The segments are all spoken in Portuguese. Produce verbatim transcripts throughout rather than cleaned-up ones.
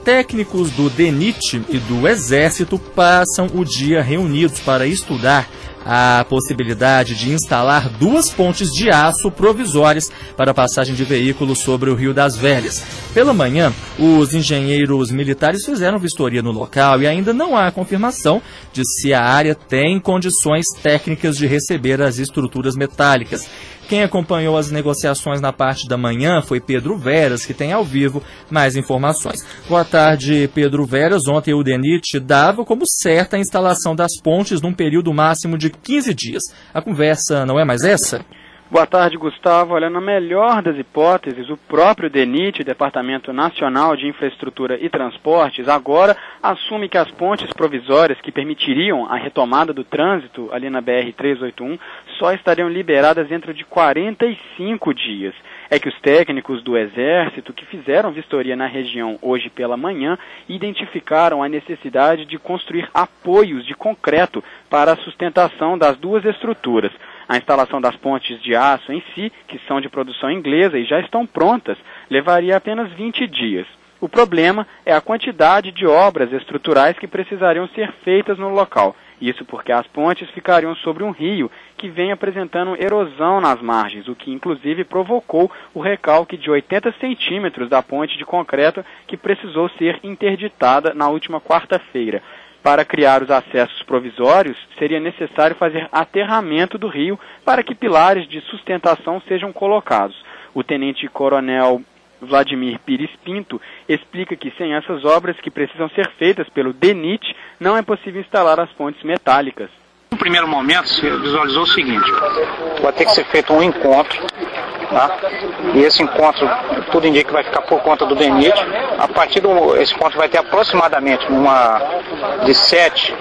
técnicos do DENIT e do Exército passam o dia reunidos para estudar a possibilidade de instalar duas pontes de aço provisórias para a passagem de veículos sobre o Rio das Velhas. Pela manhã, os engenheiros militares fizeram vistoria no local e ainda não há confirmação de se a área tem condições técnicas de receber as estruturas metálicas. Quem acompanhou as negociações na parte da manhã foi Pedro Veras, que tem ao vivo mais informações. Boa tarde, Pedro Veras. Ontem o DENIT dava como certa a instalação das pontes num período máximo de quinze dias. A conversa não é mais essa? Boa tarde, Gustavo. Olha, na melhor das hipóteses, o próprio DENIT, Departamento Nacional de Infraestrutura e Transportes, agora assume que as pontes provisórias que permitiriam a retomada do trânsito ali na B R trezentos e oitenta e um só estariam liberadas dentro de quarenta e cinco dias. É que os técnicos do Exército que fizeram vistoria na região hoje pela manhã identificaram a necessidade de construir apoios de concreto para a sustentação das duas estruturas. A instalação das pontes de aço em si, que são de produção inglesa e já estão prontas, levaria apenas vinte dias. O problema é a quantidade de obras estruturais que precisariam ser feitas no local. Isso porque as pontes ficariam sobre um rio que vem apresentando erosão nas margens, o que inclusive provocou o recalque de oitenta centímetros da ponte de concreto que precisou ser interditada na última quarta-feira. Para criar os acessos provisórios, seria necessário fazer aterramento do rio para que pilares de sustentação sejam colocados. O tenente-coronel Vladimir Pires Pinto explica que sem essas obras que precisam ser feitas pelo DENIT, não é possível instalar as pontes metálicas. No primeiro momento, se visualizou o seguinte: vai ter que ser feito um encontro, tá? E esse encontro, tudo indica que vai ficar por conta do DENIT. A partir desse encontro vai ter aproximadamente uma de sete,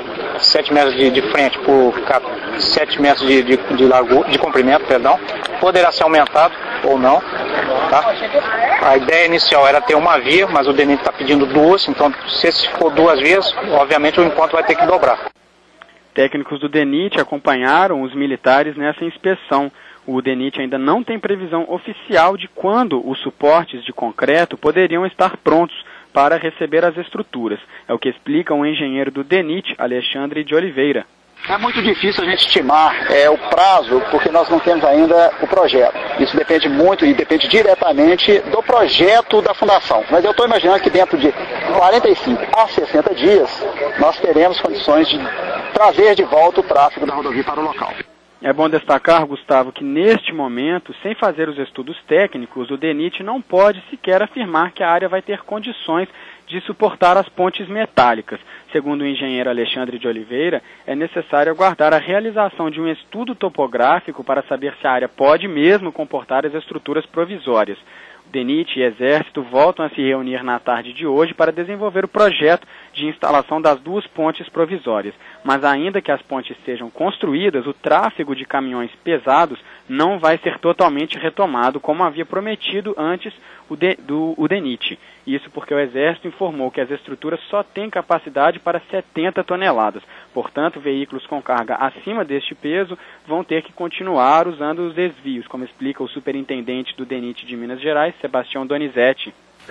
sete metros de, de frente por sete metros de, de, de, largura, de comprimento, perdão. Poderá ser aumentado ou não, tá? A ideia inicial era ter uma via, mas o DENIT está pedindo duas, então se for duas vias, obviamente o encontro vai ter que dobrar. Técnicos do DENIT acompanharam os militares nessa inspeção. O DENIT ainda não tem previsão oficial de quando os suportes de concreto poderiam estar prontos para receber as estruturas. É o que explica o engenheiro do DENIT, Alexandre de Oliveira. É muito difícil a gente estimar é, o prazo, porque nós não temos ainda o projeto. Isso depende muito e depende diretamente do projeto da fundação. Mas eu estou imaginando que dentro de quarenta e cinco a sessenta dias, nós teremos condições de trazer de volta o tráfego da rodovia para o local. É bom destacar, Gustavo, que neste momento, sem fazer os estudos técnicos, o DENIT não pode sequer afirmar que a área vai ter condições de suportar as pontes metálicas. Segundo o engenheiro Alexandre de Oliveira, é necessário aguardar a realização de um estudo topográfico para saber se a área pode mesmo comportar as estruturas provisórias. O DENIT e Exército voltam a se reunir na tarde de hoje para desenvolver o projeto de instalação das duas pontes provisórias. Mas ainda que as pontes sejam construídas, o tráfego de caminhões pesados não vai ser totalmente retomado, como havia prometido antes o, de, do, o DENIT. Isso porque o Exército informou que as estruturas só têm capacidade para setenta toneladas. Portanto, veículos com carga acima deste peso vão ter que continuar usando os desvios, como explica o superintendente do DENIT de Minas Gerais, Sebastião Donizete.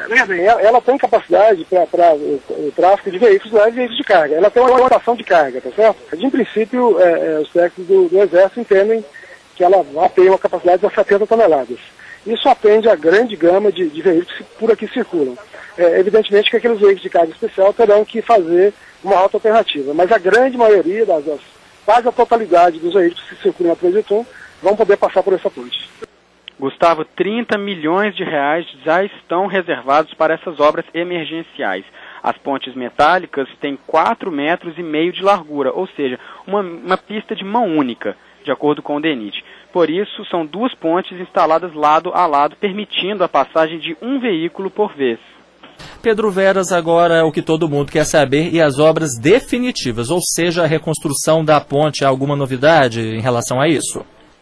Ela tem capacidade para o tráfego de veículos leves e veículos de carga. Ela tem uma limitação de carga, tá certo? Em princípio, é, é, os técnicos do, do Exército entendem que ela tem uma capacidade de setenta toneladas. Isso atende a grande gama de, de veículos que por aqui circulam. É, evidentemente que aqueles veículos de carga especial terão que fazer uma rota alternativa, mas a grande maioria, das, das, quase a totalidade dos veículos que circulam na trezentos e oitenta e um vão poder passar por essa ponte. Gustavo, trinta milhões de reais já estão reservados para essas obras emergenciais. As pontes metálicas têm quatro metros e meio de largura, ou seja, uma, uma pista de mão única, de acordo com o DENIT. Por isso, são duas pontes instaladas lado a lado, permitindo a passagem de um veículo por vez. Pedro Veras, agora o que todo mundo quer saber, e as obras definitivas, ou seja, a reconstrução da ponte, há alguma novidade em relação a isso?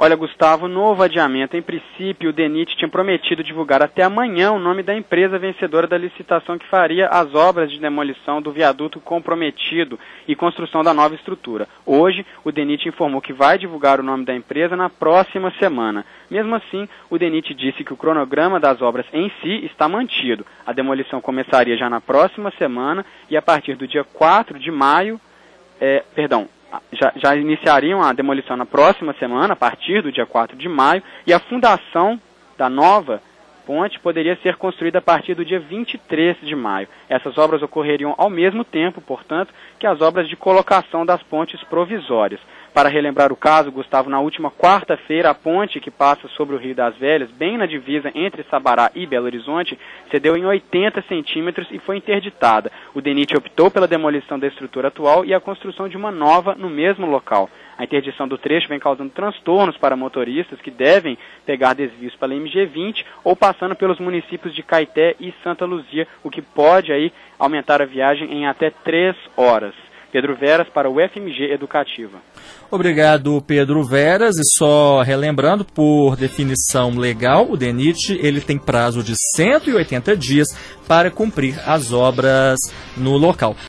Olha, Gustavo, novo adiamento. Em princípio, o DENIT tinha prometido divulgar até amanhã o nome da empresa vencedora da licitação que faria as obras de demolição do viaduto comprometido e construção da nova estrutura. Hoje, o DENIT informou que vai divulgar o nome da empresa na próxima semana. Mesmo assim, o DENIT disse que o cronograma das obras em si está mantido. A demolição começaria já na próxima semana e a partir do dia quatro de maio, é, perdão, Já, já iniciariam a demolição na próxima semana, a partir do dia quatro de maio, e a fundação da nova ponte poderia ser construída a partir do dia vinte e três de maio. Essas obras ocorreriam ao mesmo tempo, portanto, que as obras de colocação das pontes provisórias. Para relembrar o caso, Gustavo, na última quarta-feira, a ponte que passa sobre o Rio das Velhas, bem na divisa entre Sabará e Belo Horizonte, cedeu em oitenta centímetros e foi interditada. O DENIT optou pela demolição da estrutura atual e a construção de uma nova no mesmo local. A interdição do trecho vem causando transtornos para motoristas que devem pegar desvios pela M G vinte ou passando pelos municípios de Caeté e Santa Luzia, o que pode aí aumentar a viagem em até três horas. Pedro Veras para o F M G Educativa. Obrigado, Pedro Veras. E só relembrando, por definição legal, o DENIT ele tem prazo de cento e oitenta dias para cumprir as obras no local.